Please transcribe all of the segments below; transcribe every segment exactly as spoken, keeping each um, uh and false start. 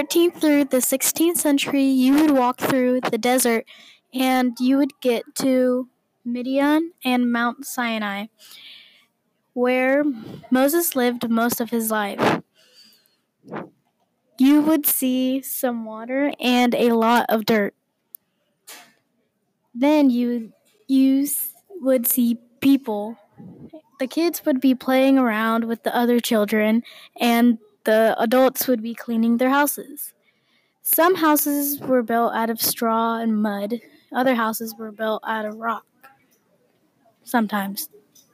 thirteenth through the sixteenth century, you would walk through the desert and you would get to Midian and Mount Sinai, where Moses lived most of his life. You would see some water and a lot of dirt. Then you you would see people. The kids would be playing around with the other children, and the adults would be cleaning their houses. Some houses were built out of straw and mud. Other houses were built out of rock. Sometimes.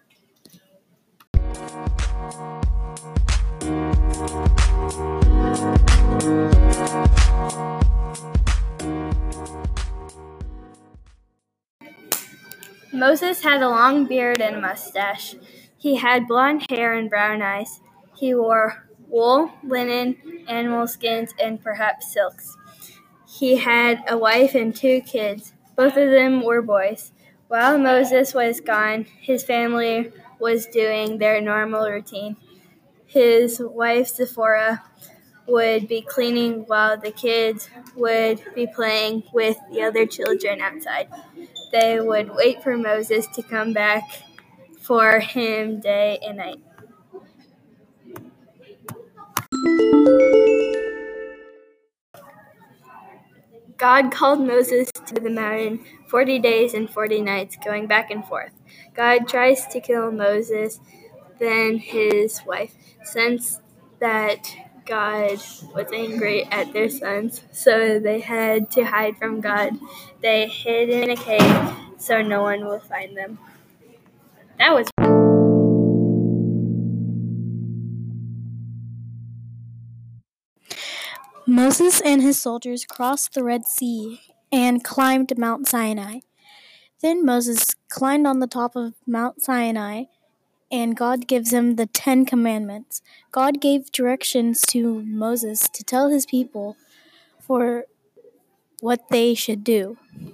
Moses had a long beard and mustache. He had blonde hair and brown eyes. He wore wool, linen, animal skins, and perhaps silks. He had a wife and two kids. Both of them were boys. While Moses was gone, his family was doing their normal routine. His wife, Zipporah, would be cleaning while the kids would be playing with the other children outside. They would wait for Moses to come back for him day and night. God called Moses to the mountain forty days and forty nights, going back and forth. God tries to kill Moses, then his wife, since that God was angry at their sons, so they had to hide from God. They hid in a cave so no one will find them. That was Moses and his soldiers crossed the Red Sea and climbed Mount Sinai. Then Moses climbed on the top of Mount Sinai, and God gives him the Ten Commandments. God gave directions to Moses to tell his people for what they should do.